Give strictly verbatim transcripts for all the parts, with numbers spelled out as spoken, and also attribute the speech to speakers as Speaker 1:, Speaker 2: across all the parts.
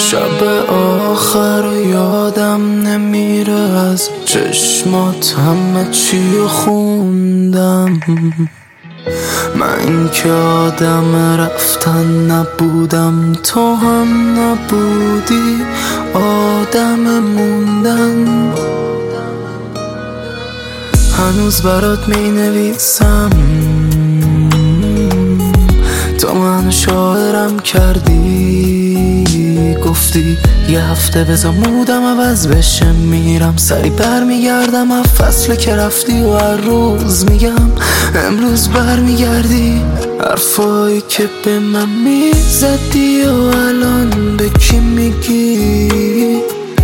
Speaker 1: شب آخر و یادم نمیره از چشمات همه چی رو خوندم. من که آدم رفتن نبودم، تو هم نبودی آدم موندن. هنوز برات می نویسم، تو منو شاعرم کردی. گفتی یه هفته بذار مودم عوض بشه، میرم سری بر میگردم از فصل که رفتی و هر روز میگم امروز بر میگردی. حرفایی که به من میزدی و الان به کی میگی؟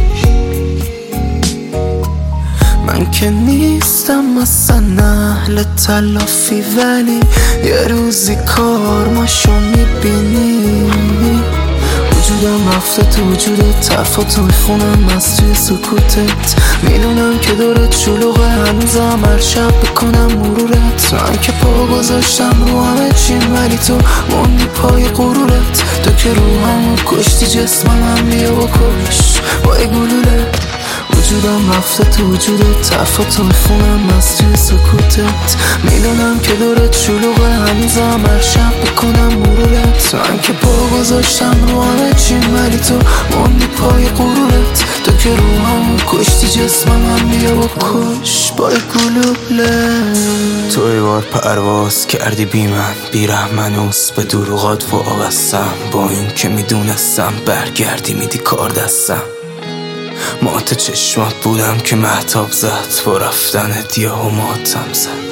Speaker 1: من که نیستم اصلا اهل تلافی، ولی یه روزی کارماشو میبینی. وجودم رفته تو وجودت، حرفاتو میخونم از توی سکوتت. میدونم که دورت شلوغه، هنوزم هر شب بکنم مرورت. من که پا گذاشتم رو همه چیم، ولی تو موندی پای غرورت. تو که روحمو کشتی، جسمم هم بیا و کش با یه گلوله. وجودم رفته تو وجودت، حرفاتو میخونم از توی سکوتت. میدونم که دورت شلوغه، هنوزم هر شب بکنم مرورت. من که پا گذاشتم رو همه چیم، ولی تو موندی پای غرورت. تو که روحمو کشتی، جسمم هم بیا و کش با یه گلوله.
Speaker 2: تو یه بار پرواز کردی بی من، بی رحمنوس به دروغات وابستم. با این که میدونستم برگردی میدی کار دستم. مات چشمات بودم که مهتاب زد، با رفتنت یهو ماتم زد.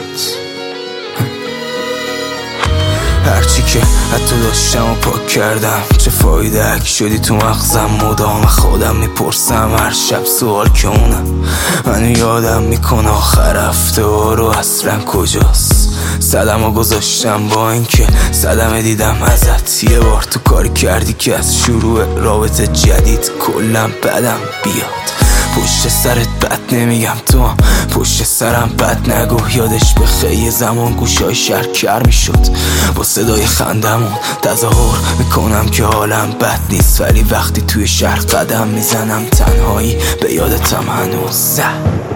Speaker 2: هرچی که حتی داشتم و پاک کردم، چه فایده اگه شدی تو مغزم. مدام خودم میپرسم هر شب سوال که اونم منو یادم میکنه آخر هفته رو اصلا کجاست. صدمو گذاشتم با اینکه صدمه دیدم ازت. یه بار تو کاری کردی که از شروع رابطه جدید کلم بدم بیاد. پشت سرت بد نمیگم، تو هم پشت سرم بد نگو. یادش به خیلی زمان گوشای شهر کر میشد با صدای خندمون. تظاهر میکنم که حالم بد نیست، ولی وقتی توی شهر قدم میزنم تنهایی به یادتم هنوز زد.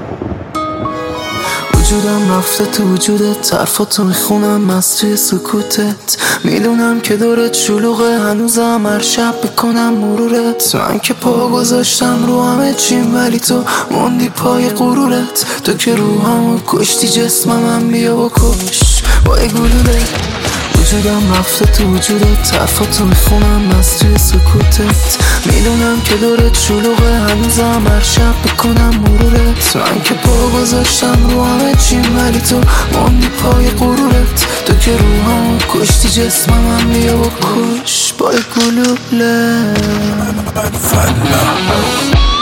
Speaker 1: وجودم رفته تو وجودت، حرفاتو میخونم از توی سکوتت. میدونم که دورت شلوغه، هنوزم هر شب بکنم مرورت. من که پا گذاشتم رو همه چیم، ولی تو موندی پای غرورت. تو که روحمو کشتی، جسمم هم بیا و کش با یه گلوله. وجودم رفته تو وجودت، حرفاتو میخونم از توی سکوتت. میدونم که دورت شلوغه، هنوزم هر شب بکنم مرورت. من که پا گذاشتم رو همه چیم، ولی تو موندی پای غرورت. تو که روحمو کشتی، جسمم هم بیا و کش با یه گلوله.